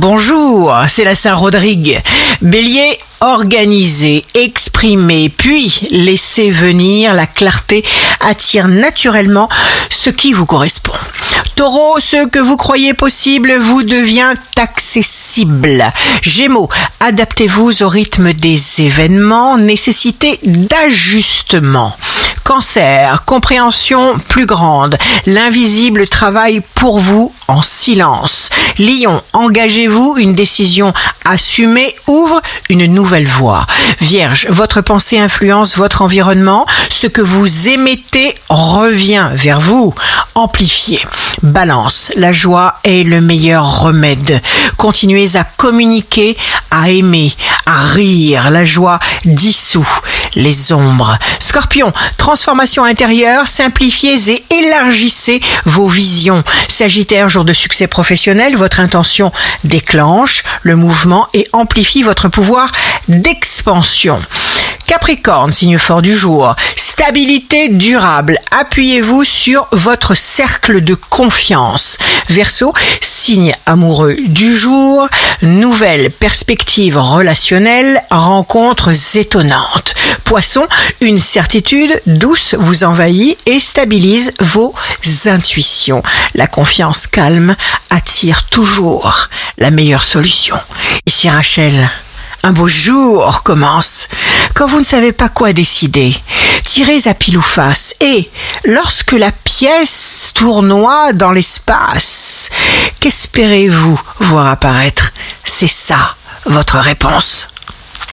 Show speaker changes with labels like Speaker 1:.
Speaker 1: Bonjour, c'est la Saint-Rodrigue. Bélier, organisez, exprimez, puis laissez venir la clarté attire naturellement ce qui vous correspond. Taureau, ce que vous croyez possible vous devient accessible. Gémeaux, adaptez-vous au rythme des événements, nécessité d'ajustement. Cancer, compréhension plus grande. L'invisible travaille pour vous en silence. Lion, engagez-vous, une décision assumée ouvre une nouvelle voie. Vierge, votre pensée influence votre environnement. Ce que vous émettez revient vers vous. Amplifiez. Balance, la joie est le meilleur remède. Continuez à communiquer, à aimer, à rire. La joie dissout les ombres. Scorpion, transformation intérieure, simplifiez et élargissez vos visions. Sagittaire, jour de succès professionnel, votre intention déclenche le mouvement et amplifie votre pouvoir d'expansion. Capricorne, signe fort du jour, stabilité durable, appuyez-vous sur votre cercle de confiance. Verseau, signe amoureux du jour, nouvelle perspective relationnelle, rencontres étonnantes. Poisson, une certitude douce vous envahit et stabilise vos intuitions. La confiance calme attire toujours la meilleure solution. Ici Rachel. Un beau jour commence. Quand vous ne savez pas quoi décider, tirez à pile ou face et, lorsque la pièce tournoie dans l'espace, qu'espérez-vous voir apparaître? C'est ça votre réponse.